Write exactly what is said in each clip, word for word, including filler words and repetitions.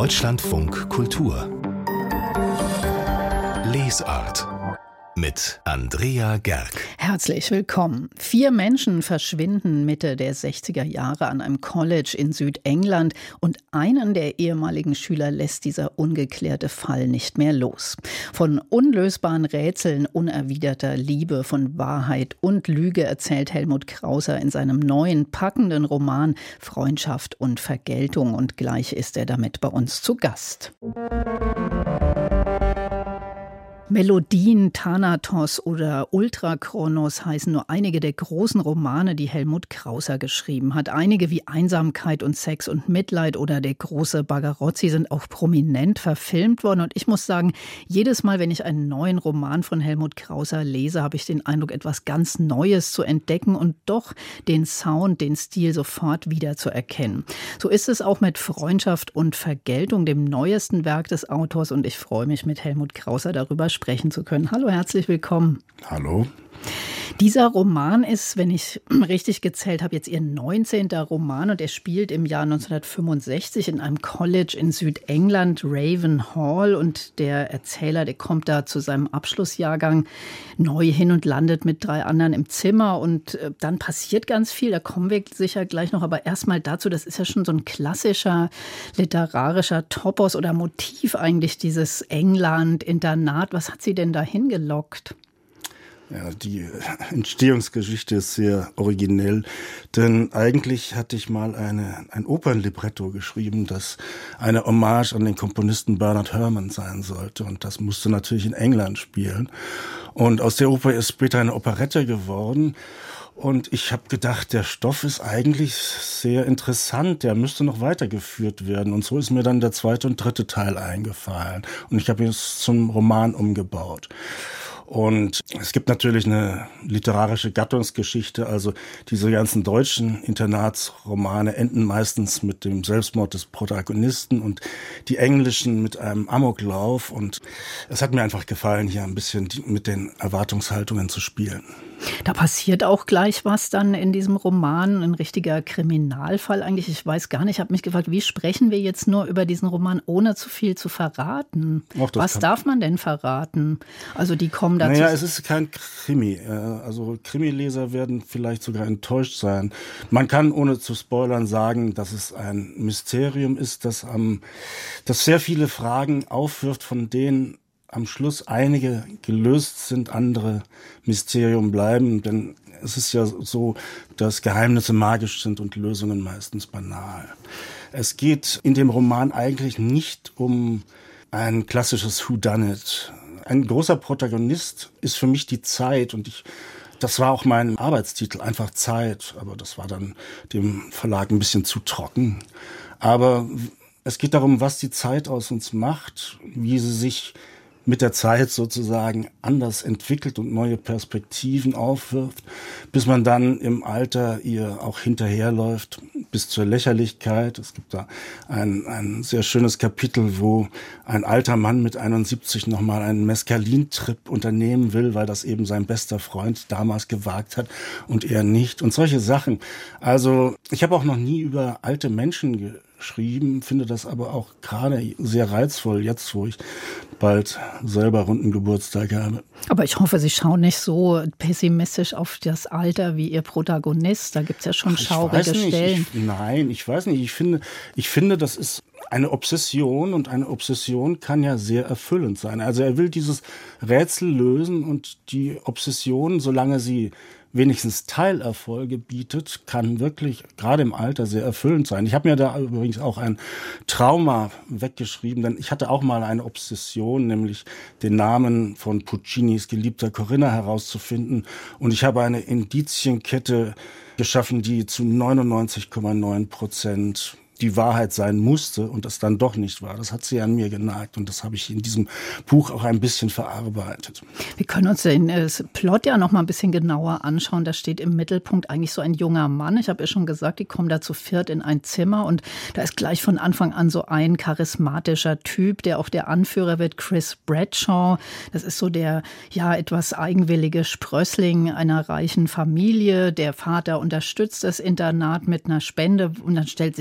Deutschlandfunk Kultur Lesart mit Andrea Gerg. Herzlich willkommen. Vier Menschen verschwinden Mitte der sechziger Jahre an einem College in Südengland und einen der ehemaligen Schüler lässt dieser ungeklärte Fall nicht mehr los. Von unlösbaren Rätseln, unerwiderter Liebe, von Wahrheit und Lüge erzählt Helmut Krauser in seinem neuen, packenden Roman Freundschaft und Vergeltung und gleich ist er damit bei uns zu Gast. Melodien, Thanatos oder Ultrakronos heißen nur einige der großen Romane, die Helmut Krauser geschrieben hat. Einige wie Einsamkeit und Sex und Mitleid oder Der große Bagarozzi sind auch prominent verfilmt worden. Und ich muss sagen, jedes Mal, wenn ich einen neuen Roman von Helmut Krauser lese, habe ich den Eindruck, etwas ganz Neues zu entdecken und doch den Sound, den Stil sofort wieder zu erkennen. So ist es auch mit Freundschaft und Vergeltung, dem neuesten Werk des Autors. Und ich freue mich, mit Helmut Krauser darüber sprechen zu können. Hallo, herzlich willkommen. Hallo. Dieser Roman ist, wenn ich richtig gezählt habe, jetzt Ihr neunzehnter Roman und er spielt im Jahr neunzehnhundertfünfundsechzig in einem College in Südengland, Ravenhall, und der Erzähler, der kommt da zu seinem Abschlussjahrgang neu hin und landet mit drei anderen im Zimmer und dann passiert ganz viel, da kommen wir sicher gleich noch, aber erstmal dazu, das ist ja schon so ein klassischer literarischer Topos oder Motiv eigentlich, dieses England-Internat. Was hat Sie denn dahin gelockt? Ja, die Entstehungsgeschichte ist sehr originell, denn eigentlich hatte ich mal eine, ein Opernlibretto geschrieben, das eine Hommage an den Komponisten Bernard Herrmann sein sollte und das musste natürlich in England spielen und aus der Oper ist später eine Operette geworden. Und ich habe gedacht, der Stoff ist eigentlich sehr interessant, der müsste noch weitergeführt werden. Und so ist mir dann der zweite und dritte Teil eingefallen. Und ich habe es zum Roman umgebaut. Und es gibt natürlich eine literarische Gattungsgeschichte, also diese ganzen deutschen Internatsromane enden meistens mit dem Selbstmord des Protagonisten und die englischen mit einem Amoklauf. Und es hat mir einfach gefallen, hier ein bisschen mit den Erwartungshaltungen zu spielen. Da passiert auch gleich was dann in diesem Roman, ein richtiger Kriminalfall eigentlich. Ich weiß gar nicht, ich habe mich gefragt, wie sprechen wir jetzt nur über diesen Roman, ohne zu viel zu verraten? Ach, was darf man denn verraten? Also die kommen dazu. Naja, es ist kein Krimi. Also Krimileser werden vielleicht sogar enttäuscht sein. Man kann, ohne zu spoilern, sagen, dass es ein Mysterium ist, das, am, das sehr viele Fragen aufwirft, von denen am Schluss einige gelöst sind, andere Mysterium bleiben, denn es ist ja so, dass Geheimnisse magisch sind und Lösungen meistens banal. Es geht in dem Roman eigentlich nicht um ein klassisches Whodunit. Ein großer Protagonist ist für mich die Zeit und ich Das war auch mein Arbeitstitel, einfach Zeit, aber das war dann dem Verlag ein bisschen zu trocken. Aber es geht darum, was die Zeit aus uns macht, wie sie sich mit der Zeit sozusagen anders entwickelt und neue Perspektiven aufwirft, bis man dann im Alter ihr auch hinterherläuft, bis zur Lächerlichkeit. Es gibt da ein, ein sehr schönes Kapitel, wo ein alter Mann mit einundsiebzig nochmal einen Mescalin-Trip unternehmen will, weil das eben sein bester Freund damals gewagt hat und er nicht. Und solche Sachen. Also ich habe auch noch nie über alte Menschen geschrieben, finde das aber auch gerade sehr reizvoll, jetzt wo ich bald selber runden Geburtstag habe. Aber ich hoffe, Sie schauen nicht so pessimistisch auf das Alter wie Ihr Protagonist. Da gibt es ja schon schaurige Stellen. Ich, nein, ich weiß nicht. Ich finde, ich finde, das ist eine Obsession und eine Obsession kann ja sehr erfüllend sein. Also er will dieses Rätsel lösen und die Obsession, solange sie wenigstens Teilerfolge bietet, kann wirklich gerade im Alter sehr erfüllend sein. Ich habe mir da übrigens auch ein Trauma weggeschrieben, denn ich hatte auch mal eine Obsession, nämlich den Namen von Puccinis geliebter Corinna herauszufinden. Und ich habe eine Indizienkette geschaffen, die zu neunundneunzig Komma neun Prozent die Wahrheit sein musste und das dann doch nicht war. Das hat sie an mir genagt und das habe ich in diesem Buch auch ein bisschen verarbeitet. Wir können uns den äh, Plot ja noch mal ein bisschen genauer anschauen. Da steht im Mittelpunkt eigentlich so ein junger Mann. Ich habe ja schon gesagt, die kommen da zu viert in ein Zimmer und da ist gleich von Anfang an so ein charismatischer Typ, der auch der Anführer wird, Chris Bradshaw. Das ist so der ja etwas eigenwillige Sprössling einer reichen Familie. Der Vater unterstützt das Internat mit einer Spende und dann stellt sich raus,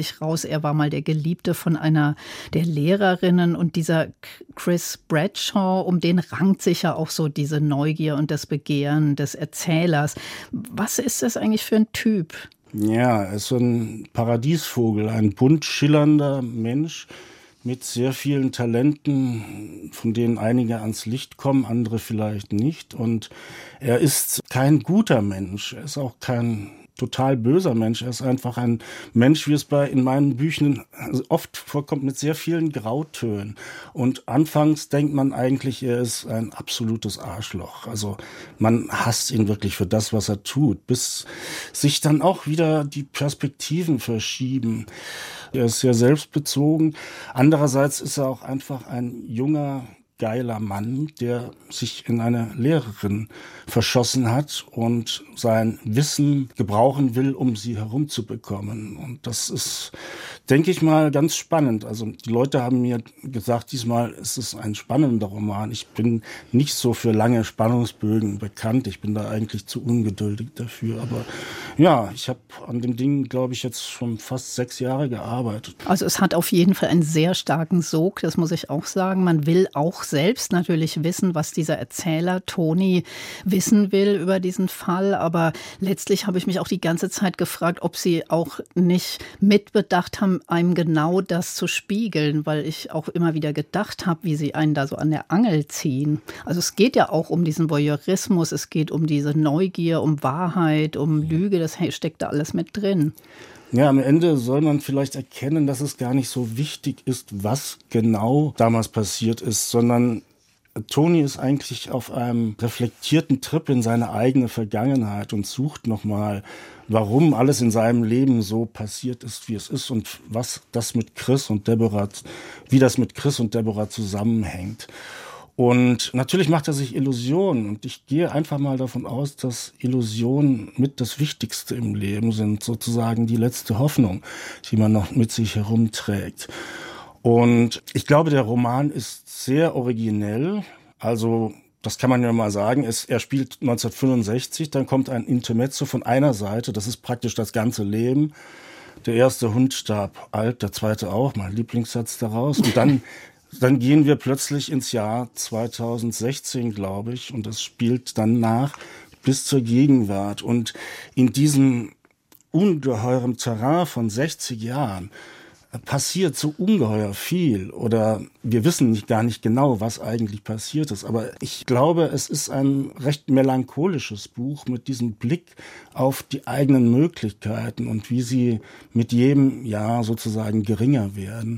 Kronos. Er war mal der Geliebte von einer der Lehrerinnen. Und dieser Chris Bradshaw, um den rankt sich ja auch so diese Neugier und das Begehren des Erzählers. Was ist das eigentlich für ein Typ? Ja, er ist so ein Paradiesvogel, ein bunt schillernder Mensch mit sehr vielen Talenten, von denen einige ans Licht kommen, andere vielleicht nicht. Und er ist kein guter Mensch, er ist auch kein total böser Mensch. Er ist einfach ein Mensch, wie es bei in meinen Büchern oft vorkommt, mit sehr vielen Grautönen. Und anfangs denkt man eigentlich, er ist ein absolutes Arschloch. Also man hasst ihn wirklich für das, was er tut, bis sich dann auch wieder die Perspektiven verschieben. Er ist sehr selbstbezogen. Andererseits ist er auch einfach ein junger, geiler Mann, der sich in eine Lehrerin verschossen hat und sein Wissen gebrauchen will, um sie herumzubekommen. Und das ist, denke ich mal, ganz spannend. Also die Leute haben mir gesagt, diesmal ist es ein spannender Roman. Ich bin nicht so für lange Spannungsbögen bekannt. Ich bin da eigentlich zu ungeduldig dafür. Aber ja, ich habe an dem Ding, glaube ich, jetzt schon fast sechs Jahre gearbeitet. Also es hat auf jeden Fall einen sehr starken Sog, das muss ich auch sagen. Man will auch selbst natürlich wissen, was dieser Erzähler Toni wissen will über diesen Fall. Aber letztlich habe ich mich auch die ganze Zeit gefragt, ob Sie auch nicht mitbedacht haben, einem genau das zu spiegeln, weil ich auch immer wieder gedacht habe, wie Sie einen da so an der Angel ziehen. Also es geht ja auch um diesen Voyeurismus, es geht um diese Neugier, um Wahrheit, um Lüge, das steckt da alles mit drin. Ja, am Ende soll man vielleicht erkennen, dass es gar nicht so wichtig ist, was genau damals passiert ist, sondern Toni ist eigentlich auf einem reflektierten Trip in seine eigene Vergangenheit und sucht nochmal, warum alles in seinem Leben so passiert ist, wie es ist und was das mit Chris und Deborah, wie das mit Chris und Deborah zusammenhängt. Und natürlich macht er sich Illusionen und ich gehe einfach mal davon aus, dass Illusionen mit das Wichtigste im Leben sind, sozusagen die letzte Hoffnung, die man noch mit sich herumträgt. Und ich glaube, der Roman ist sehr originell, also das kann man ja mal sagen. Es, er spielt neunzehnhundertfünfundsechzig, dann kommt ein Intermezzo von einer Seite, das ist praktisch das ganze Leben. Der erste Hund starb alt, der zweite auch, mein Lieblingssatz daraus. Und dann Dann gehen wir plötzlich ins Jahr zweitausendsechzehn, glaube ich, und das spielt dann nach bis zur Gegenwart. Und in diesem ungeheuren Terrain von sechzig Jahren passiert so ungeheuer viel. Oder wir wissen nicht, gar nicht genau, was eigentlich passiert ist. Aber ich glaube, es ist ein recht melancholisches Buch mit diesem Blick auf die eigenen Möglichkeiten und wie sie mit jedem Jahr sozusagen geringer werden.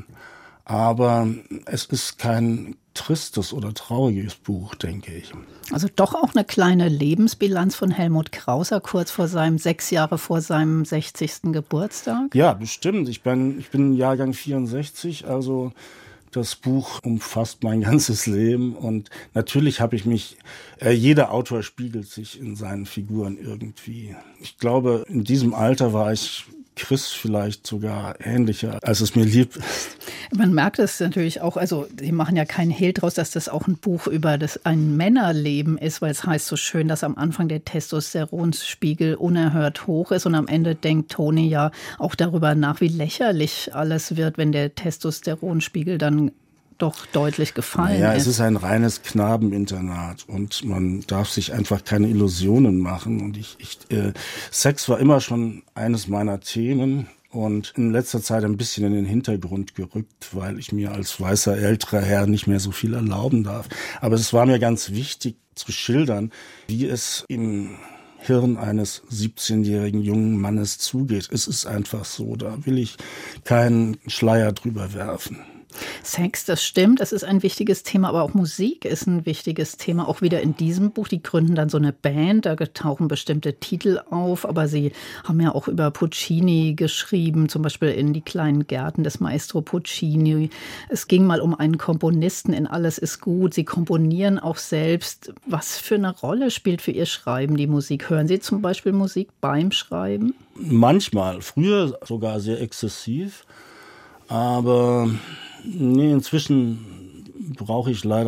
Aber es ist kein tristes oder trauriges Buch, denke ich. Also doch auch eine kleine Lebensbilanz von Helmut Krauser, kurz vor seinem, sechs Jahre vor seinem sechzigsten Geburtstag? Ja, bestimmt. Ich bin, ich bin Jahrgang vierundsechzig, also das Buch umfasst mein ganzes Leben. Und natürlich habe ich mich, äh, jeder Autor spiegelt sich in seinen Figuren irgendwie. Ich glaube, in diesem Alter war ich Chris vielleicht sogar ähnlicher, als es mir lieb ist. Man merkt es natürlich auch, also Sie machen ja keinen Hehl draus, dass das auch ein Buch über das ein Männerleben ist, weil es heißt so schön, dass am Anfang der Testosteronspiegel unerhört hoch ist und am Ende denkt Toni ja auch darüber nach, wie lächerlich alles wird, wenn der Testosteronspiegel dann doch deutlich gefallen naja, ist. Es ist ein reines Knabeninternat und man darf sich einfach keine Illusionen machen. Und ich, ich äh, Sex war immer schon eines meiner Themen und in letzter Zeit ein bisschen in den Hintergrund gerückt, weil ich mir als weißer älterer Herr nicht mehr so viel erlauben darf. Aber es war mir ganz wichtig zu schildern, wie es im Hirn eines siebzehnjährigen jungen Mannes zugeht. Es ist einfach so, da will ich keinen Schleier drüber werfen. Sex, das stimmt, es ist ein wichtiges Thema, aber auch Musik ist ein wichtiges Thema, auch wieder in diesem Buch. Die gründen dann so eine Band, da tauchen bestimmte Titel auf, aber sie haben ja auch über Puccini geschrieben, zum Beispiel in Die kleinen Gärten des Maestro Puccini. Es ging mal um einen Komponisten in Alles ist gut. Sie komponieren auch selbst. Was für eine Rolle spielt für Ihr Schreiben die Musik? Hören Sie zum Beispiel Musik beim Schreiben? Manchmal, früher sogar sehr exzessiv, aber nee, inzwischen brauche ich leider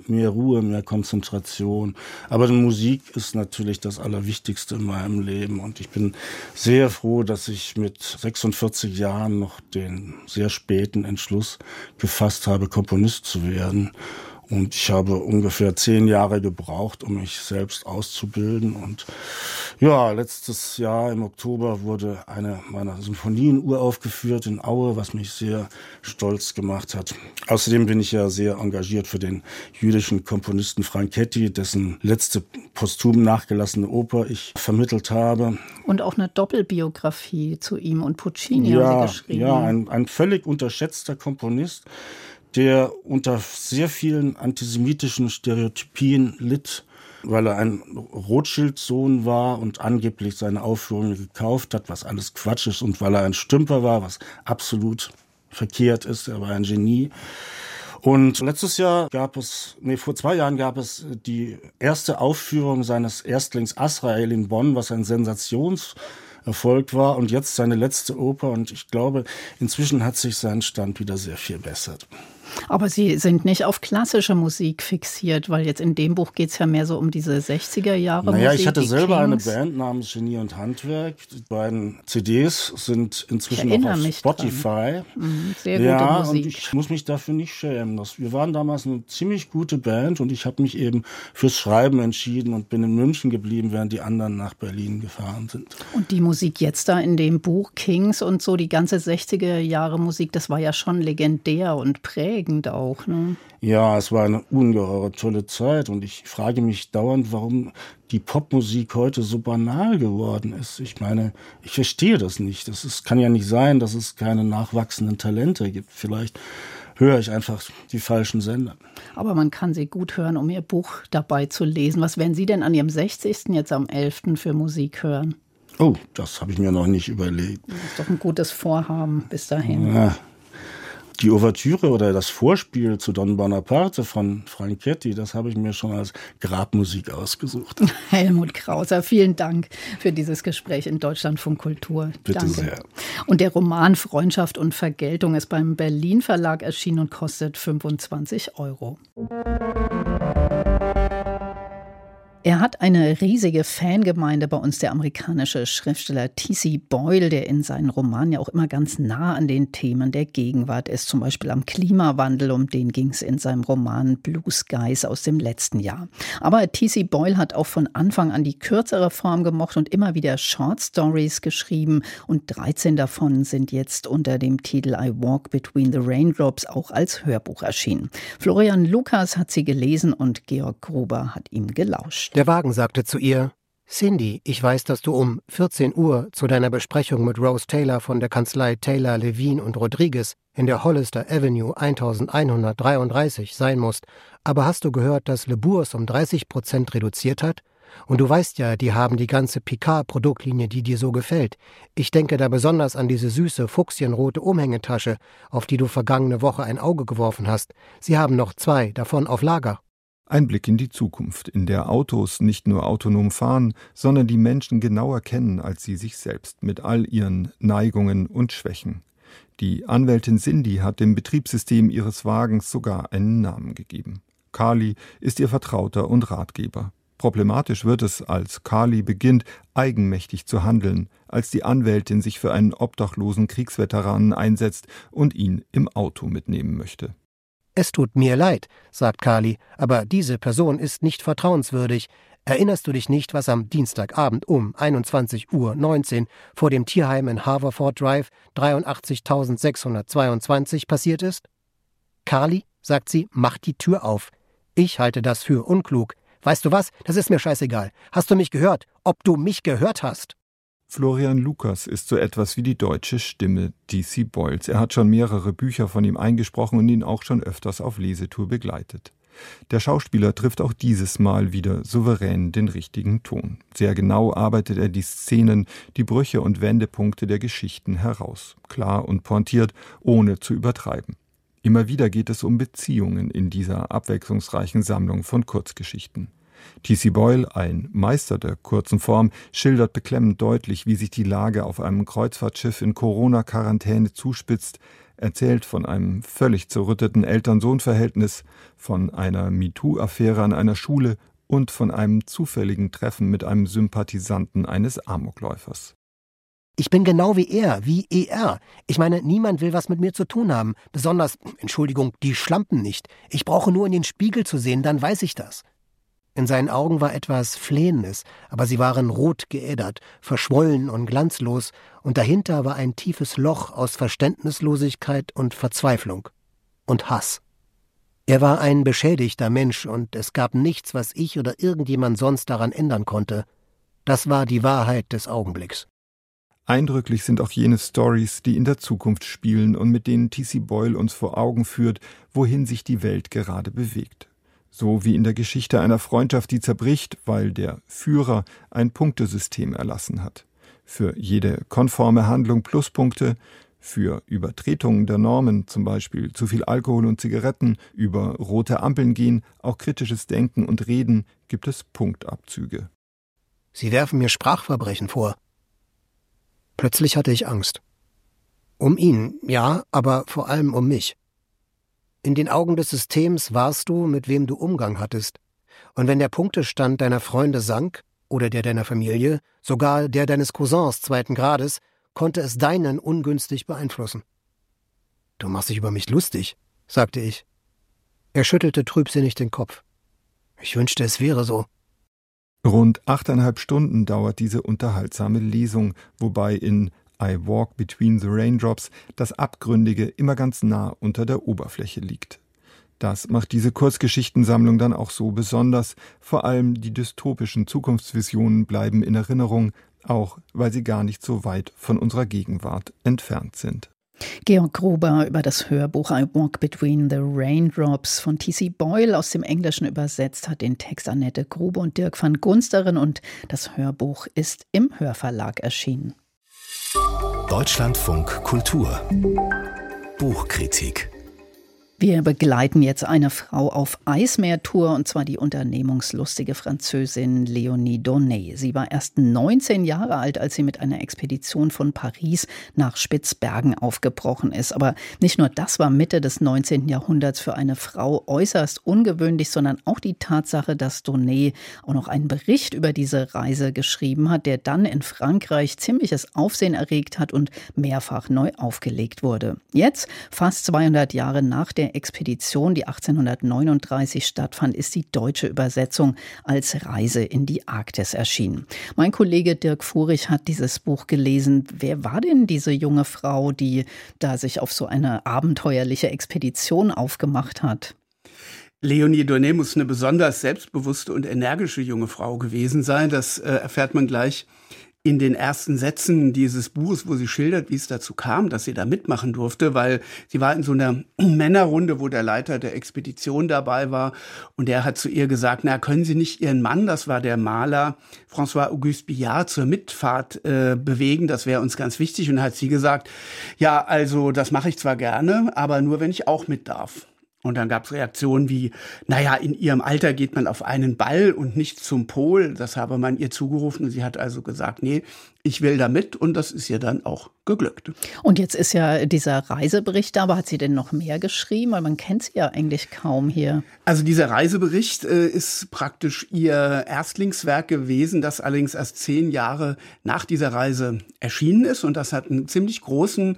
mehr Ruhe, mehr Konzentration. Aber die Musik ist natürlich das Allerwichtigste in meinem Leben. Und ich bin sehr froh, dass ich mit sechsundvierzig Jahren noch den sehr späten Entschluss gefasst habe, Komponist zu werden. Und ich habe ungefähr zehn Jahre gebraucht, um mich selbst auszubilden. Und ja, letztes Jahr im Oktober wurde eine meiner Symphonien uraufgeführt in Aue, was mich sehr stolz gemacht hat. Außerdem bin ich ja sehr engagiert für den jüdischen Komponisten Franchetti, dessen letzte posthum nachgelassene Oper ich vermittelt habe. Und auch eine Doppelbiografie zu ihm und Puccini ja, haben Sie geschrieben. Ja, ein, ein völlig unterschätzter Komponist, der unter sehr vielen antisemitischen Stereotypien litt, weil er ein Rothschild-Sohn war und angeblich seine Aufführungen gekauft hat, was alles Quatsch ist, und weil er ein Stümper war, was absolut verkehrt ist. Er war ein Genie. Und letztes Jahr gab es, nee, vor zwei Jahren gab es die erste Aufführung seines Erstlings Azrael in Bonn, was ein Sensationserfolg war, und jetzt seine letzte Oper, und ich glaube, inzwischen hat sich sein Stand wieder sehr viel bessert. Aber Sie sind nicht auf klassische Musik fixiert, weil jetzt in dem Buch geht es ja mehr so um diese sechziger Jahre Musik. Naja, ich hatte selber Kings. eine Band namens Genie und Handwerk. Die beiden C Ds sind inzwischen auch auf Spotify. Mhm, sehr gute ja, Musik. Und ich muss mich dafür nicht schämen. Das, wir waren damals eine ziemlich gute Band, und ich habe mich eben fürs Schreiben entschieden und bin in München geblieben, während die anderen nach Berlin gefahren sind. Und die Musik jetzt da in dem Buch Kings und so, die ganze sechziger Jahre Musik, das war ja schon legendär und prägend auch, ne? Ja, es war eine ungeheure tolle Zeit, und ich frage mich dauernd, warum die Popmusik heute so banal geworden ist. Ich meine, ich verstehe das nicht. Das ist, kann ja nicht sein, dass es keine nachwachsenden Talente gibt. Vielleicht höre ich einfach die falschen Sender. Aber man kann sie gut hören, um Ihr Buch dabei zu lesen. Was werden Sie denn an Ihrem sechzigsten jetzt am elften für Musik hören? Oh, das habe ich mir noch nicht überlegt. Das ist doch ein gutes Vorhaben bis dahin. Ja. Die Ouvertüre oder das Vorspiel zu Don Bonaparte von Franchetti, das habe ich mir schon als Grabmusik ausgesucht. Helmut Krauser, vielen Dank für dieses Gespräch in Deutschlandfunk Kultur. Bitte Danke. sehr. Und der Roman Freundschaft und Vergeltung ist beim Berlin Verlag erschienen und kostet fünfundzwanzig Euro. Er hat eine riesige Fangemeinde bei uns, der amerikanische Schriftsteller T C Boyle, der in seinen Romanen ja auch immer ganz nah an den Themen der Gegenwart ist, zum Beispiel am Klimawandel, um den ging es in seinem Roman Blue Skies aus dem letzten Jahr. Aber T C Boyle hat auch von Anfang an die kürzere Form gemocht und immer wieder Short Stories geschrieben, und dreizehn davon sind jetzt unter dem Titel I Walk Between the Raindrops auch als Hörbuch erschienen. Florian Lukas hat sie gelesen und Georg Gruber hat ihm gelauscht. Der Wagen sagte zu ihr: Cindy, ich weiß, dass du um vierzehn Uhr zu deiner Besprechung mit Rose Taylor von der Kanzlei Taylor, Levine und Rodriguez in der Hollister Avenue elfhundertdreiunddreißig sein musst. Aber hast du gehört, dass Le Bourse um dreißig Prozent reduziert hat? Und du weißt ja, die haben die ganze Picard-Produktlinie, die dir so gefällt. Ich denke da besonders an diese süße, fuchsienrote Umhängetasche, auf die du vergangene Woche ein Auge geworfen hast. Sie haben noch zwei davon auf Lager. Ein Blick in die Zukunft, in der Autos nicht nur autonom fahren, sondern die Menschen genauer kennen als sie sich selbst, mit all ihren Neigungen und Schwächen. Die Anwältin Cindy hat dem Betriebssystem ihres Wagens sogar einen Namen gegeben. Carly ist ihr Vertrauter und Ratgeber. Problematisch wird es, als Carly beginnt, eigenmächtig zu handeln, als die Anwältin sich für einen obdachlosen Kriegsveteranen einsetzt und ihn im Auto mitnehmen möchte. Es tut mir leid, sagt Carly, aber diese Person ist nicht vertrauenswürdig. Erinnerst du dich nicht, was am Dienstagabend um einundzwanzig Uhr neunzehn vor dem Tierheim in Haverford Drive dreiundachtzigtausendsechshundertzweiundzwanzig passiert ist? Carly, sagt sie, mach die Tür auf. Ich halte das für unklug. Weißt du was? Das ist mir scheißegal. Hast du mich gehört? Ob du mich gehört hast? Florian Lukas ist so etwas wie die deutsche Stimme T C Boyles. Er hat schon mehrere Bücher von ihm eingesprochen und ihn auch schon öfters auf Lesetour begleitet. Der Schauspieler trifft auch dieses Mal wieder souverän den richtigen Ton. Sehr genau arbeitet er die Szenen, die Brüche und Wendepunkte der Geschichten heraus. Klar und pointiert, ohne zu übertreiben. Immer wieder geht es um Beziehungen in dieser abwechslungsreichen Sammlung von Kurzgeschichten. T C Boyle, ein Meister der kurzen Form, schildert beklemmend deutlich, wie sich die Lage auf einem Kreuzfahrtschiff in Corona-Quarantäne zuspitzt, erzählt von einem völlig zerrütteten Eltern-Sohn-Verhältnis, von einer MeToo-Affäre an einer Schule und von einem zufälligen Treffen mit einem Sympathisanten eines Amokläufers. Ich bin genau wie er, wie E R. Ich meine, niemand will was mit mir zu tun haben. Besonders, Entschuldigung, die Schlampen nicht. Ich brauche nur in den Spiegel zu sehen, dann weiß ich das. In seinen Augen war etwas Flehendes, aber sie waren rot geädert, verschwollen und glanzlos, und dahinter war ein tiefes Loch aus Verständnislosigkeit und Verzweiflung und Hass. Er war ein beschädigter Mensch, und es gab nichts, was ich oder irgendjemand sonst daran ändern konnte. Das war die Wahrheit des Augenblicks. Eindrücklich sind auch jene Stories, die in der Zukunft spielen und mit denen T C Boyle uns vor Augen führt, wohin sich die Welt gerade bewegt. So wie in der Geschichte einer Freundschaft, die zerbricht, weil der Führer ein Punktesystem erlassen hat. Für jede konforme Handlung Pluspunkte, für Übertretungen der Normen, zum Beispiel zu viel Alkohol und Zigaretten, über rote Ampeln gehen, auch kritisches Denken und Reden, gibt es Punktabzüge. Sie werfen mir Sprachverbrechen vor. Plötzlich hatte ich Angst. Um ihn, ja, aber vor allem um mich. In den Augen des Systems warst du, mit wem du Umgang hattest. Und wenn der Punktestand deiner Freunde sank, oder der deiner Familie, sogar der deines Cousins zweiten Grades, konnte es deinen ungünstig beeinflussen. »Du machst dich über mich lustig«, sagte ich. Er schüttelte trübsinnig den Kopf. Ich wünschte, es wäre so. Rund achteinhalb Stunden dauert diese unterhaltsame Lesung, wobei in I Walk Between the Raindrops das Abgründige immer ganz nah unter der Oberfläche liegt. Das macht diese Kurzgeschichtensammlung dann auch so besonders. Vor allem die dystopischen Zukunftsvisionen bleiben in Erinnerung, auch weil sie gar nicht so weit von unserer Gegenwart entfernt sind. Georg Gruber über das Hörbuch I Walk Between the Raindrops von T C Boyle aus dem Englischen übersetzt, hat den Text Annette Gruber und Dirk van Gunsteren, und das Hörbuch ist im Hörverlag erschienen. Deutschlandfunk Kultur Buchkritik. Wir begleiten jetzt eine Frau auf Eismeertour, und zwar die unternehmungslustige Französin Léonie Donnet. Sie war erst neunzehn Jahre alt, als sie mit einer Expedition von Paris nach Spitzbergen aufgebrochen ist. Aber nicht nur das war Mitte des neunzehnten Jahrhunderts für eine Frau äußerst ungewöhnlich, sondern auch die Tatsache, dass Donnet auch noch einen Bericht über diese Reise geschrieben hat, der dann in Frankreich ziemliches Aufsehen erregt hat und mehrfach neu aufgelegt wurde. Jetzt, fast zweihundert Jahre nach der Expedition, die achtzehnhundertneununddreißig stattfand, ist die deutsche Übersetzung als Reise in die Arktis erschienen. Mein Kollege Dirk Furich hat dieses Buch gelesen. Wer war denn diese junge Frau, die da sich auf so eine abenteuerliche Expedition aufgemacht hat? Léonie Donnet muss eine besonders selbstbewusste und energische junge Frau gewesen sein. Das äh, erfährt man gleich in den ersten Sätzen dieses Buches, wo sie schildert, wie es dazu kam, dass sie da mitmachen durfte, weil sie war in so einer Männerrunde, wo der Leiter der Expedition dabei war, und der hat zu ihr gesagt, na, können Sie nicht Ihren Mann, das war der Maler François-Auguste Billard, zur Mitfahrt äh, bewegen, das wäre uns ganz wichtig. Und dann hat sie gesagt, ja, also das mache ich zwar gerne, aber nur, wenn ich auch mit darf. Und dann gab es Reaktionen wie, naja, in ihrem Alter geht man auf einen Ball und nicht zum Pol. Das habe man ihr zugerufen. Und sie hat also gesagt, nee, ich will da mit. Und das ist ihr dann auch geglückt. Und jetzt ist ja dieser Reisebericht da, aber hat sie denn noch mehr geschrieben? Weil man kennt sie ja eigentlich kaum hier. Also dieser Reisebericht äh, ist praktisch ihr Erstlingswerk gewesen, das allerdings erst zehn Jahre nach dieser Reise erschienen ist. Und das hat einen ziemlich großen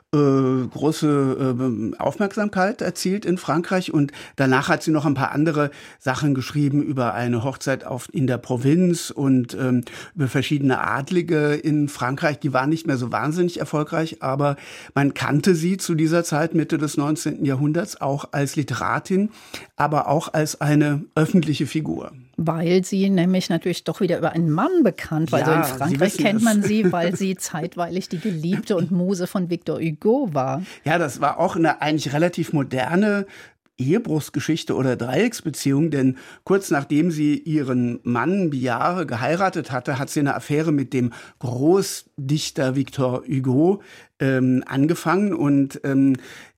Äh, große äh, Aufmerksamkeit erzielt in Frankreich, und danach hat sie noch ein paar andere Sachen geschrieben über eine Hochzeit auf, in der Provinz und ähm, über verschiedene Adlige in Frankreich. Die waren nicht mehr so wahnsinnig erfolgreich, aber man kannte sie zu dieser Zeit, Mitte des neunzehnten Jahrhunderts, auch als Literatin, aber auch als eine öffentliche Figur. Weil sie nämlich natürlich doch wieder über einen Mann bekannt war. Ja, also in Frankreich kennt das. man sie, weil sie zeitweilig die Geliebte und Muse von Victor Hugo war. Ja, das war auch eine eigentlich relativ moderne Ehebruchsgeschichte oder Dreiecksbeziehung, denn kurz nachdem sie ihren Mann Billard geheiratet hatte, hat sie eine Affäre mit dem Großdichter Victor Hugo ähm, angefangen, und ähm,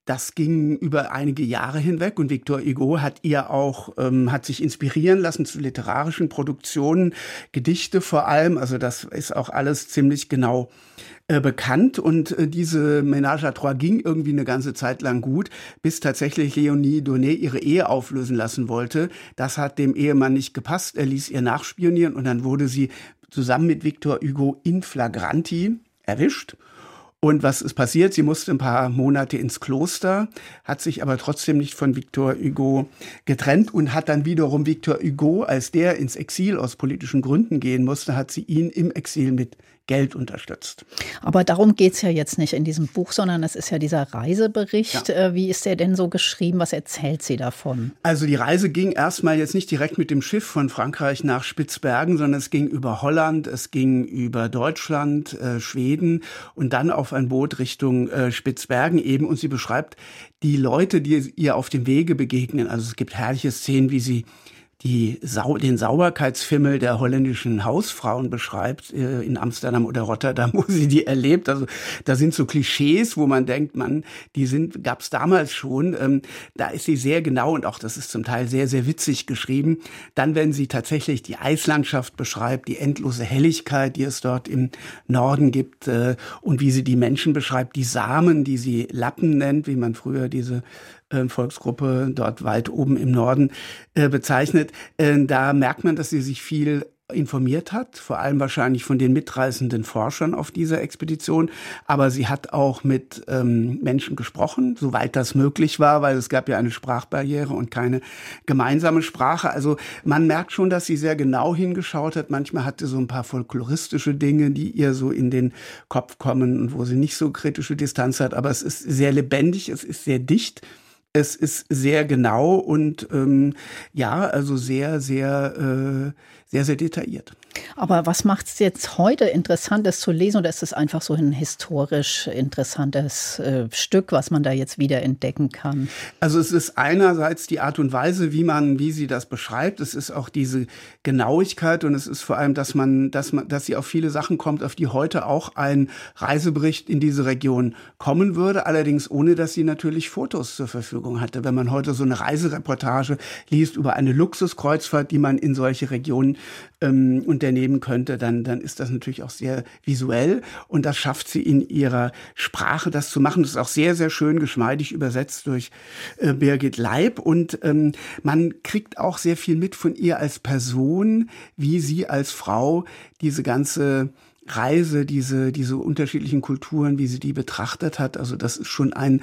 Das ging über einige Jahre hinweg und Victor Hugo hat ihr auch, ähm, hat sich inspirieren lassen zu literarischen Produktionen, Gedichte vor allem. Also das ist auch alles ziemlich genau äh, bekannt und äh, diese Ménage à trois ging irgendwie eine ganze Zeit lang gut, bis tatsächlich Léonie Daunet ihre Ehe auflösen lassen wollte. Das hat dem Ehemann nicht gepasst. Er ließ ihr nachspionieren und dann wurde sie zusammen mit Victor Hugo in flagranti erwischt. Und was ist passiert? Sie musste ein paar Monate ins Kloster, hat sich aber trotzdem nicht von Victor Hugo getrennt und hat dann wiederum Victor Hugo, als der ins Exil aus politischen Gründen gehen musste, hat sie ihn im Exil mit Geld unterstützt. Aber darum geht's ja jetzt nicht in diesem Buch, sondern es ist ja dieser Reisebericht. Ja. Wie ist der denn so geschrieben? Was erzählt sie davon? Also die Reise ging erstmal jetzt nicht direkt mit dem Schiff von Frankreich nach Spitzbergen, sondern es ging über Holland, es ging über Deutschland, äh, Schweden und dann auf ein Boot Richtung äh, Spitzbergen eben. Und sie beschreibt die Leute, die ihr auf dem Wege begegnen. Also es gibt herrliche Szenen, wie sie die Sau- den Sauberkeitsfimmel der holländischen Hausfrauen beschreibt, äh, in Amsterdam oder Rotterdam, wo sie die erlebt. Also da sind so Klischees, wo man denkt, man, die sind, gab's damals schon. Ähm, da ist sie sehr genau und auch das ist zum Teil sehr, sehr witzig geschrieben. Dann, wenn sie tatsächlich die Eislandschaft beschreibt, die endlose Helligkeit, die es dort im Norden gibt, äh, und wie sie die Menschen beschreibt, die Samen, die sie Lappen nennt, wie man früher diese Volksgruppe dort weit oben im Norden äh, bezeichnet. Äh, da merkt man, dass sie sich viel informiert hat, vor allem wahrscheinlich von den mitreisenden Forschern auf dieser Expedition. Aber sie hat auch mit ähm, Menschen gesprochen, soweit das möglich war, weil es gab ja eine Sprachbarriere und keine gemeinsame Sprache. Also man merkt schon, dass sie sehr genau hingeschaut hat. Manchmal hat sie so ein paar folkloristische Dinge, die ihr so in den Kopf kommen und wo sie nicht so kritische Distanz hat. Aber es ist sehr lebendig, es ist sehr dicht. Es ist sehr genau und ähm, ja, also sehr, sehr, äh, sehr, sehr detailliert. Aber was macht es jetzt heute interessant, das zu lesen? Oder ist es einfach so ein historisch interessantes äh, Stück, was man da jetzt wieder entdecken kann? Also es ist einerseits die Art und Weise, wie man, wie sie das beschreibt. Es ist auch diese Genauigkeit und es ist vor allem, dass man, dass man, dass sie auf viele Sachen kommt, auf die heute auch ein Reisebericht in diese Region kommen würde. Allerdings ohne, dass sie natürlich Fotos zur Verfügung hatte. Wenn man heute so eine Reisereportage liest über eine Luxuskreuzfahrt, die man in solche Regionen ähm, unternehmen könnte, dann, dann ist das natürlich auch sehr visuell und das schafft sie in ihrer Sprache, das zu machen. Das ist auch sehr, sehr schön geschmeidig übersetzt durch äh, Birgit Leib und ähm, man kriegt auch sehr viel mit von ihr als Person, wie sie als Frau diese ganze Reise, diese, diese unterschiedlichen Kulturen, wie sie die betrachtet hat. Also das ist schon ein,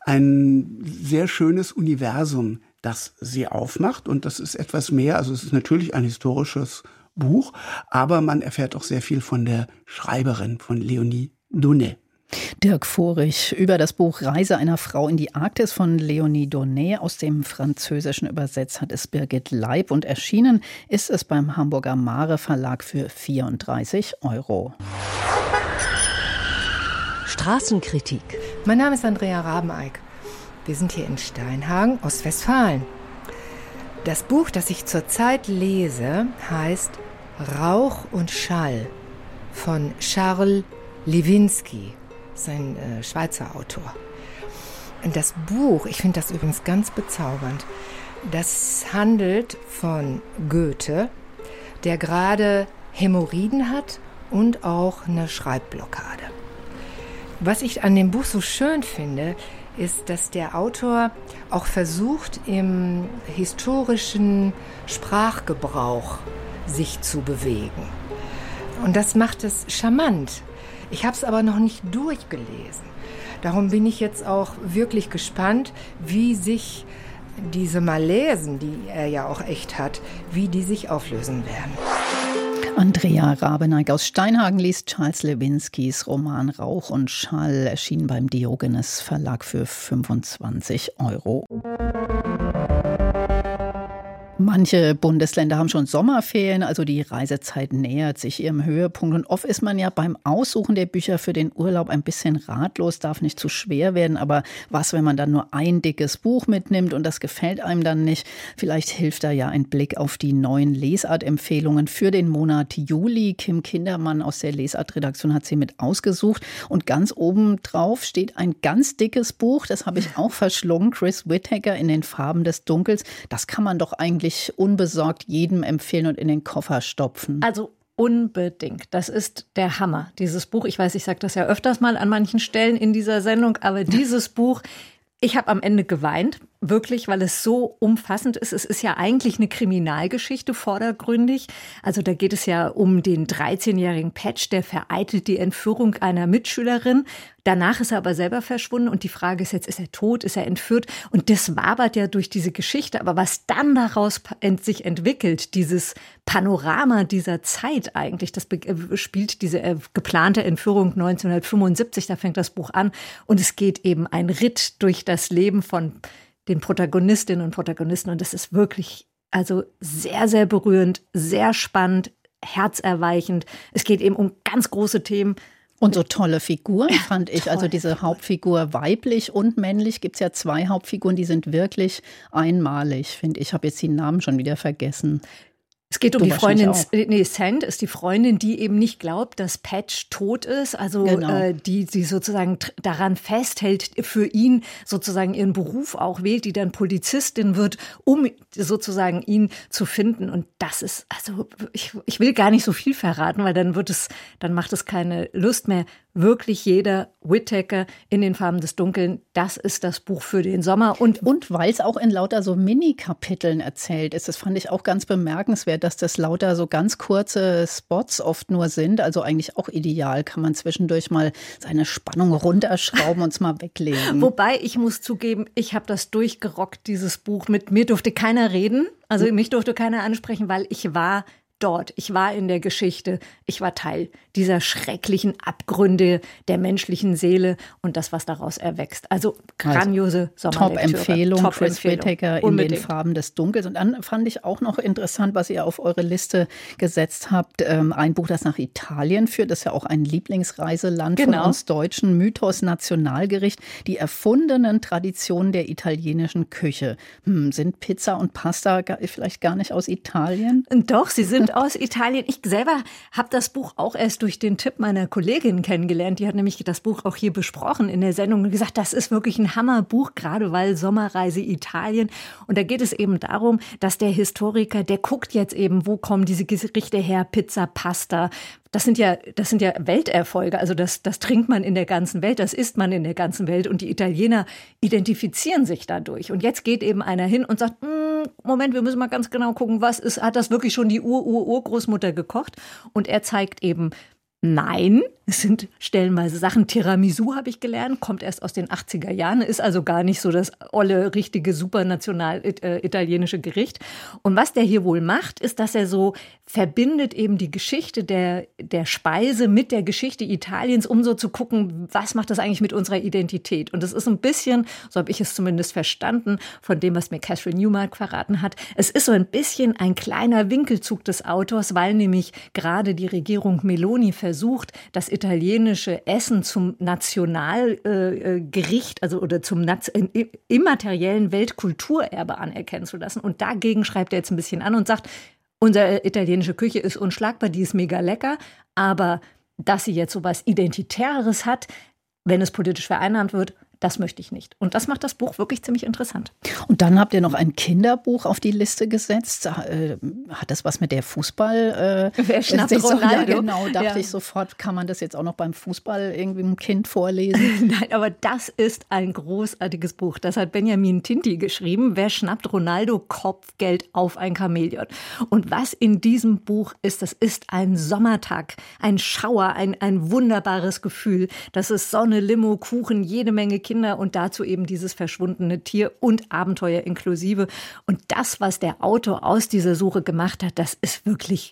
ein sehr schönes Universum, das sie aufmacht und das ist etwas mehr. Also es ist natürlich ein historisches Buch, aber man erfährt auch sehr viel von der Schreiberin, von Léonie Daunet. Dirk Vohrig über das Buch Reise einer Frau in die Arktis von Léonie Daunet. Aus dem Französischen übersetzt hat es Birgit Leib und erschienen ist es beim Hamburger Mare Verlag für vierunddreißig Euro. Straßenkritik. Mein Name ist Andrea Rabeneig. Wir sind hier in Steinhagen, Ostwestfalen. Das Buch, das ich zurzeit lese, heißt Rauch und Schall von Charles Lewinsky. Das ist ein äh, Schweizer Autor. Und das Buch, ich finde das übrigens ganz bezaubernd, das handelt von Goethe, der gerade Hämorrhoiden hat und auch eine Schreibblockade. Was ich an dem Buch so schön finde, ist, dass der Autor auch versucht, im historischen Sprachgebrauch sich zu bewegen. Und das macht es charmant. Ich habe es aber noch nicht durchgelesen. Darum bin ich jetzt auch wirklich gespannt, wie sich diese Malaisen, die er ja auch echt hat, wie die sich auflösen werden. Andrea Rabeneig aus Steinhagen liest Charles Lewinskys Roman Rauch und Schall, erschienen beim Diogenes Verlag für fünfundzwanzig Euro. Manche Bundesländer haben schon Sommerferien, also die Reisezeit nähert sich ihrem Höhepunkt. Und oft ist man ja beim Aussuchen der Bücher für den Urlaub ein bisschen ratlos, darf nicht zu schwer werden. Aber was, wenn man dann nur ein dickes Buch mitnimmt und das gefällt einem dann nicht? Vielleicht hilft da ja ein Blick auf die neuen Lesartempfehlungen für den Monat Juli. Kim Kindermann aus der Lesartredaktion hat sie mit ausgesucht. Und ganz oben drauf steht ein ganz dickes Buch, das habe ich auch verschlungen, Chris Whittaker in den Farben des Dunkels. Das kann man doch eigentlich unbesorgt jedem empfehlen und in den Koffer stopfen. Also unbedingt. Das ist der Hammer, dieses Buch. Ich weiß, ich sage das ja öfters mal an manchen Stellen in dieser Sendung, aber dieses Buch, ich habe am Ende geweint, wirklich, weil es so umfassend ist. Es ist ja eigentlich eine Kriminalgeschichte vordergründig. Also da geht es ja um den dreizehnjährigen Patch, der vereitelt die Entführung einer Mitschülerin. Danach ist er aber selber verschwunden und die Frage ist jetzt, ist er tot, ist er entführt? Und das wabert ja durch diese Geschichte. Aber was dann daraus sich entwickelt, dieses Panorama dieser Zeit eigentlich, das spielt diese geplante Entführung neunzehnhundertfünfundsiebzig, da fängt das Buch an. Und es geht eben ein Ritt durch das Leben von den Protagonistinnen und Protagonisten. Und das ist wirklich also sehr, sehr berührend, sehr spannend, herzerweichend. Es geht eben um ganz große Themen. Und so tolle Figuren, fand ich. Also diese Hauptfigur weiblich und männlich, gibt es ja zwei Hauptfiguren, die sind wirklich einmalig, finde ich. Ich habe jetzt die Namen schon wieder vergessen. Es geht um du die Freundin, nee, Sand ist die Freundin, die eben nicht glaubt, dass Patch tot ist, also genau. äh, die sie sozusagen daran festhält, für ihn sozusagen ihren Beruf auch wählt, die dann Polizistin wird, um sozusagen ihn zu finden. Und das ist, also ich, ich will gar nicht so viel verraten, weil dann wird es, dann macht es keine Lust mehr. Wirklich jeder Whittaker in den Farben des Dunkeln, das ist das Buch für den Sommer. Und, und weil es auch in lauter so Mini-Kapiteln erzählt ist, das fand ich auch ganz bemerkenswert, dass das lauter so ganz kurze Spots oft nur sind. Also eigentlich auch ideal, kann man zwischendurch mal seine Spannung runterschrauben und es mal weglegen. Wobei, ich muss zugeben, ich habe das durchgerockt, dieses Buch. Mit mir durfte keiner reden, also mich durfte keiner ansprechen, weil ich war dort. Ich war in der Geschichte. Ich war Teil dieser schrecklichen Abgründe der menschlichen Seele und das, was daraus erwächst. Also grandiose also, Sommerlektüre. Top-Empfehlung, Top Chris Whittaker in den Farben des Dunkels. Und dann fand ich auch noch interessant, was ihr auf eure Liste gesetzt habt. Ein Buch, das nach Italien führt. Das ist ja auch ein Lieblingsreiseland genau. von uns Deutschen. Mythos Nationalgericht. Die erfundenen Traditionen der italienischen Küche. Hm, sind Pizza und Pasta vielleicht gar nicht aus Italien? Doch, sie sind aus Italien. Ich selber habe das Buch auch erst durch den Tipp meiner Kollegin kennengelernt. Die hat nämlich das Buch auch hier besprochen in der Sendung und gesagt, das ist wirklich ein Hammerbuch, gerade weil Sommerreise Italien. Und da geht es eben darum, dass der Historiker, der guckt jetzt eben, wo kommen diese Gerichte her, Pizza, Pasta. Das sind ja, das sind ja Welterfolge. Also das, das trinkt man in der ganzen Welt, das isst man in der ganzen Welt. Und die Italiener identifizieren sich dadurch. Und jetzt geht eben einer hin und sagt, Moment, wir müssen mal ganz genau gucken, was ist, hat das wirklich schon die Ur-Ur-Urgroßmutter gekocht? Und er zeigt eben, nein, es sind stellenweise Sachen. Tiramisu habe ich gelernt, kommt erst aus den achtziger Jahren, ist also gar nicht so das olle, richtige, supernational äh, italienische Gericht. Und was der hier wohl macht, ist, dass er so verbindet eben die Geschichte der, der Speise mit der Geschichte Italiens, um so zu gucken, was macht das eigentlich mit unserer Identität? Und das ist ein bisschen, so habe ich es zumindest verstanden, von dem, was mir Catherine Newmark verraten hat, es ist so ein bisschen ein kleiner Winkelzug des Autors, weil nämlich gerade die Regierung Meloni versucht, das italienische Essen zum Nationalgericht, äh, also oder zum Naz- immateriellen Weltkulturerbe anerkennen zu lassen. Und dagegen schreibt er jetzt ein bisschen an und sagt, unsere italienische Küche ist unschlagbar, die ist mega lecker, aber dass sie jetzt so was Identitäres hat, wenn es politisch vereinnahmt wird, das möchte ich nicht. Und das macht das Buch wirklich ziemlich interessant. Und dann habt ihr noch ein Kinderbuch auf die Liste gesetzt. Hat das was mit der Fußball? Äh, Wer schnappt Ronaldo? Ja, genau, dachte ja. ich sofort, kann man das jetzt auch noch beim Fußball irgendwie einem Kind vorlesen? Nein, aber das ist ein großartiges Buch. Das hat Benjamin Tinti geschrieben. Wer schnappt Ronaldo? Kopfgeld auf ein Chamäleon. Und was in diesem Buch ist, das ist ein Sommertag, ein Schauer, ein, ein wunderbares Gefühl. Das ist Sonne, Limo, Kuchen, jede Menge Kinder und dazu eben dieses verschwundene Tier und Abenteuer inklusive. Und das, was der Autor aus dieser Suche gemacht hat, das ist wirklich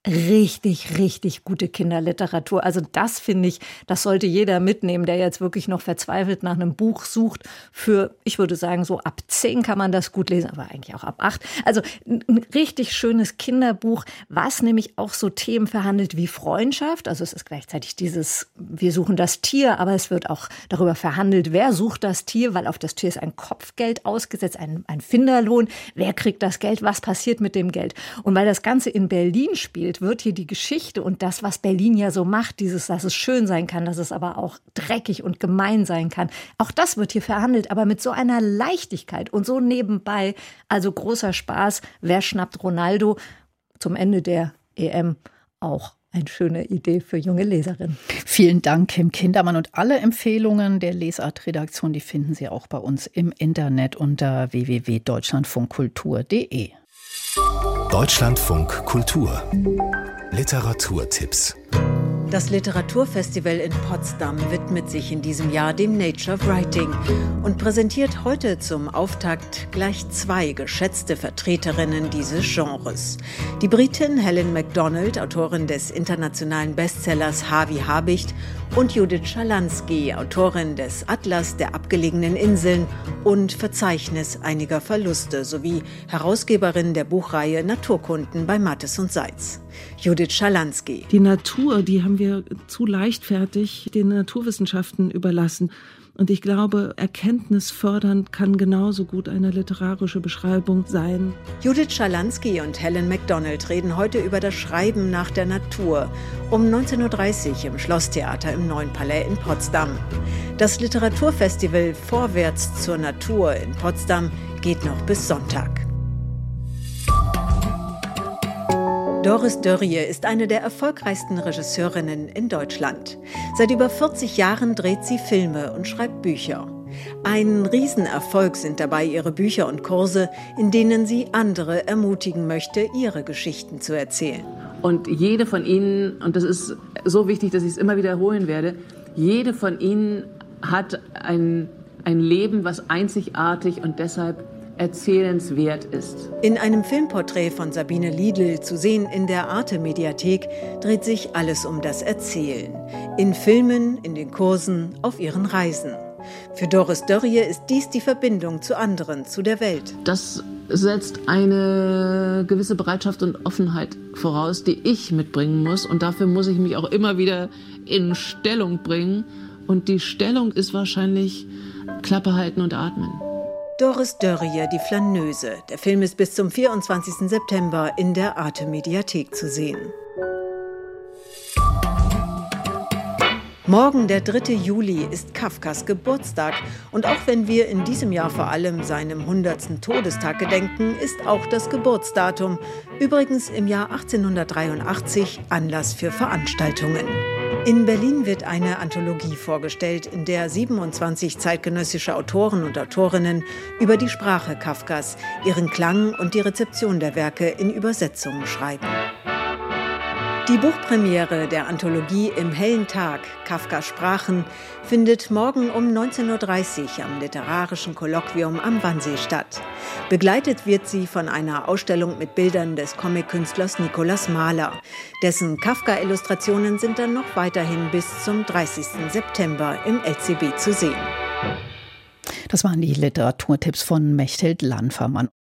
richtig, richtig gute Kinderliteratur. Also das finde ich, das sollte jeder mitnehmen, der jetzt wirklich noch verzweifelt nach einem Buch sucht. Für, ich würde sagen, so ab zehn kann man das gut lesen, aber eigentlich auch ab acht. Also ein richtig schönes Kinderbuch, was nämlich auch so Themen verhandelt wie Freundschaft. Also es ist gleichzeitig dieses, wir suchen das Tier, aber es wird auch darüber verhandelt, wer sucht das Tier, weil auf das Tier ist ein Kopfgeld ausgesetzt, ein, ein Finderlohn. Wer kriegt das Geld? Was passiert mit dem Geld? Und weil das Ganze in Berlin spielt, wird hier die Geschichte und das, was Berlin ja so macht, dieses, dass es schön sein kann, dass es aber auch dreckig und gemein sein kann. Auch das wird hier verhandelt, aber mit so einer Leichtigkeit und so nebenbei. Also großer Spaß. Wer schnappt Ronaldo? Zum Ende der E M auch eine schöne Idee für junge Leserinnen. Vielen Dank, Kim Kindermann. Und alle Empfehlungen der Lesart-Redaktion, die finden Sie auch bei uns im Internet unter w w w punkt deutschlandfunkkultur punkt d e. Deutschlandfunk Kultur Literaturtipps. Das Literaturfestival in Potsdam widmet sich in diesem Jahr dem Nature Writing und präsentiert heute zum Auftakt gleich zwei geschätzte Vertreterinnen dieses Genres. Die Britin Helen Macdonald, Autorin des internationalen Bestsellers H wie Habicht, und Judith Schalansky, Autorin des Atlas der abgelegenen Inseln und Verzeichnis einiger Verluste sowie Herausgeberin der Buchreihe Naturkunden bei Mattes und Seitz. Judith Schalansky. Die Natur, die haben wir zu leichtfertig den Naturwissenschaften überlassen. Und ich glaube, Erkenntnis fördern kann genauso gut eine literarische Beschreibung sein. Judith Schalansky und Helen Macdonald reden heute über das Schreiben nach der Natur um neunzehn Uhr dreißig im Schlosstheater im Neuen Palais in Potsdam. Das Literaturfestival Vorwärts zur Natur in Potsdam geht noch bis Sonntag. Doris Dörrie ist eine der erfolgreichsten Regisseurinnen in Deutschland. Seit über vierzig Jahren dreht sie Filme und schreibt Bücher. Ein Riesenerfolg sind dabei ihre Bücher und Kurse, in denen sie andere ermutigen möchte, ihre Geschichten zu erzählen. Und jede von ihnen, und das ist so wichtig, dass ich es immer wiederholen werde, jede von ihnen hat ein, ein Leben, was einzigartig und deshalb erzählenswert ist. In einem Filmporträt von Sabine Liedl, zu sehen in der Arte-Mediathek, dreht sich alles um das Erzählen. In Filmen, in den Kursen, auf ihren Reisen. Für Doris Dörrie ist dies die Verbindung zu anderen, zu der Welt. Das setzt eine gewisse Bereitschaft und Offenheit voraus, die ich mitbringen muss. Und dafür muss ich mich auch immer wieder in Stellung bringen. Und die Stellung ist wahrscheinlich Klappe halten und atmen. Doris Dörrie, die Flaneuse. Der Film ist bis zum vierundzwanzigsten September in der Arte-Mediathek zu sehen. Morgen, der dritte Juli, ist Kafkas Geburtstag. Und auch wenn wir in diesem Jahr vor allem seinem hundertsten Todestag gedenken, ist auch das Geburtsdatum, übrigens im Jahr achtzehnhundertdreiundachtzig, Anlass für Veranstaltungen. In Berlin wird eine Anthologie vorgestellt, in der siebenundzwanzig zeitgenössische Autoren und Autorinnen über die Sprache Kafkas, ihren Klang und die Rezeption der Werke in Übersetzungen schreiben. Die Buchpremiere der Anthologie Im hellen Tag, Kafka Sprachen, findet morgen um neunzehn Uhr dreißig am Literarischen Kolloquium am Wannsee statt. Begleitet wird sie von einer Ausstellung mit Bildern des Comic-Künstlers Nikolaus Mahler. Dessen Kafka-Illustrationen sind dann noch weiterhin bis zum dreißigsten September im L C B zu sehen. Das waren die Literaturtipps von Mechthild Lanfermann.